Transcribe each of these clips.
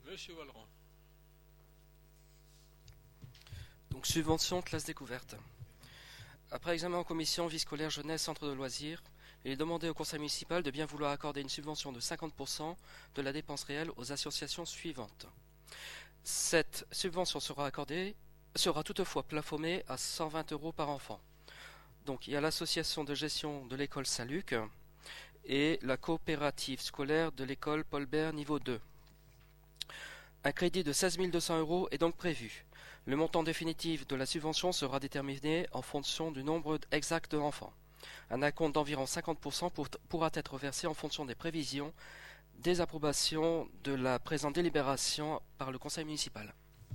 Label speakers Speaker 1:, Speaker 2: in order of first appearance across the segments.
Speaker 1: Monsieur Valron.
Speaker 2: Donc subvention classe découverte. Après examen en commission vie scolaire jeunesse centre de loisirs, il est demandé au conseil municipal de bien vouloir accorder une subvention de 50% de la dépense réelle aux associations suivantes. Cette subvention sera toutefois plafonnée à 120 € par enfant. Donc il y a l'association de gestion de l'école Saint-Luc et la coopérative scolaire de l'école Paul Bert niveau 2. Un crédit de 16 200 € est donc prévu. Le montant définitif de la subvention sera déterminé en fonction du nombre exact d'enfants. Un acompte d'environ 50% pourra être versé en fonction des prévisions des approbations de la présente délibération par le conseil municipal.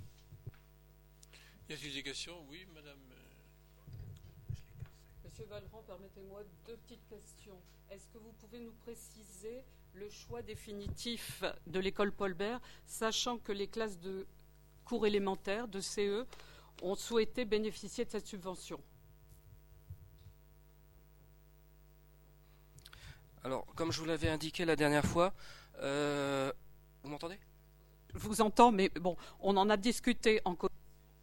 Speaker 1: Y a-t-il des questions? Oui, madame.
Speaker 3: Monsieur Valron, permettez-moi deux petites questions. Est-ce que vous pouvez nous préciser le choix définitif de l'école Paul Bert, sachant que les classes de cours élémentaires, de CE, ont souhaité bénéficier de cette subvention?
Speaker 2: Alors, comme je vous l'avais indiqué la dernière fois, vous m'entendez?
Speaker 3: Je vous entends, mais bon, on en a discuté en commission.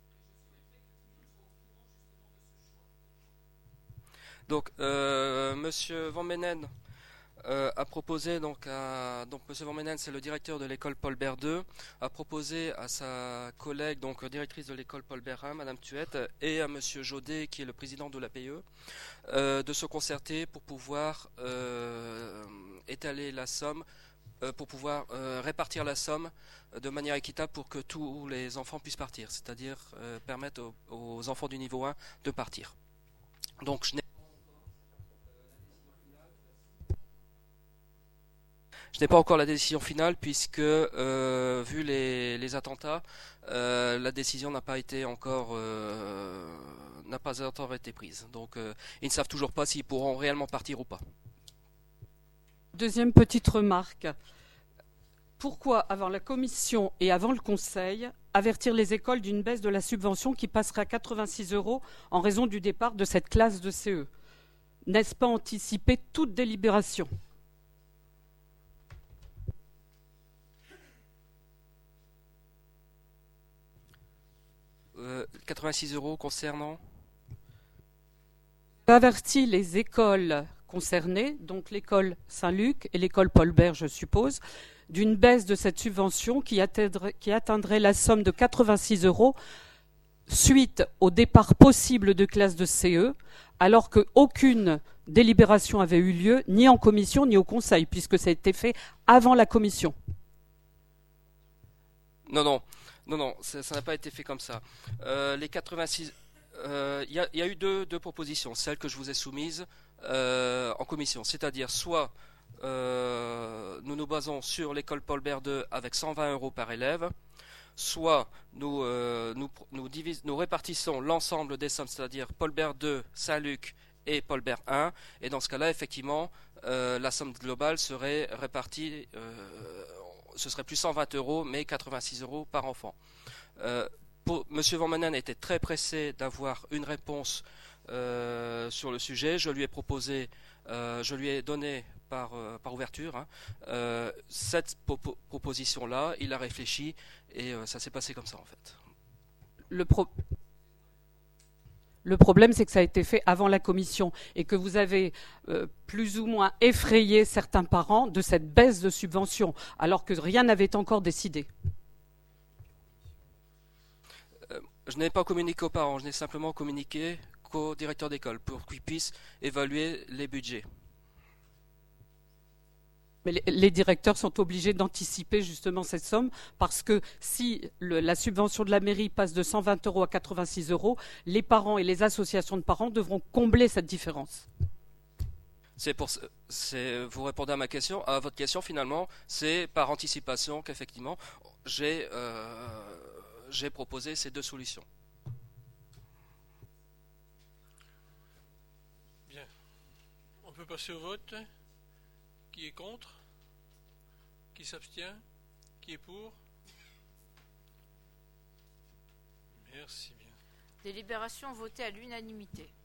Speaker 2: Donc, Monsieur Van Menen a proposé donc Monsieur Van Menen, c'est le directeur de l'école Paul Bert 2, a proposé à sa collègue donc directrice de l'école Paul Bert 1, Madame Tuette, et à Monsieur Jaudet, qui est le président de l'APE, de se concerter pour pouvoir étaler la somme, pour pouvoir répartir la somme de manière équitable pour que tous les enfants puissent partir, c'est-à-dire permettre aux enfants du niveau 1 de partir. Donc je n'ai pas encore la décision finale puisque vu les attentats, la décision n'a pas encore été prise. Donc ils ne savent toujours pas s'ils pourront réellement partir ou pas.
Speaker 3: Deuxième petite remarque. Pourquoi, avant la commission et avant le conseil, avertir les écoles d'une baisse de la subvention qui passerait à 86 € en raison du départ de cette classe de CE? N'est-ce pas anticiper toute délibération?
Speaker 2: Euh, 86 € concernant
Speaker 3: Avertit les écoles concernées, donc l'école Saint-Luc et l'école Paul Bert, je suppose, d'une baisse de cette subvention qui atteindrait la somme de 86 € suite au départ possible de classes de CE, alors qu'aucune délibération avait eu lieu, ni en commission ni au conseil, puisque ça a été fait avant la commission.
Speaker 2: Non, ça n'a pas été fait comme ça. Les 86, il y a eu deux propositions, celle que je vous ai soumise en commission, c'est-à-dire soit nous nous basons sur l'école Paul Bert 2 avec 120 € par élève, soit nous répartissons l'ensemble des sommes, c'est-à-dire Paul Bert 2, Saint-Luc et Paul Bert 1, et dans ce cas-là, effectivement, la somme globale serait répartie, ce serait plus 120 €, mais 86 € par enfant. Monsieur Van Menen était très pressé d'avoir une réponse sur le sujet. Je lui ai proposé, je lui ai donné par ouverture cette proposition-là. Il a réfléchi et ça s'est passé comme ça en fait.
Speaker 3: Le problème, c'est que ça a été fait avant la commission et que vous avez plus ou moins effrayé certains parents de cette baisse de subvention, alors que rien n'avait encore décidé.
Speaker 2: Je n'ai pas communiqué aux parents, je n'ai simplement communiqué qu'au directeur d'école pour qu'il puisse évaluer les budgets.
Speaker 3: Mais les directeurs sont obligés d'anticiper justement cette somme parce que si la subvention de la mairie passe de 120 € à 86 €, les parents et les associations de parents devront combler cette différence.
Speaker 2: Vous répondez à votre question finalement, c'est par anticipation qu'effectivement j'ai proposé ces deux solutions.
Speaker 1: Bien. On peut passer au vote. Qui est contre? Qui s'abstient? Qui est pour? Merci bien.
Speaker 4: Délibération votée à l'unanimité.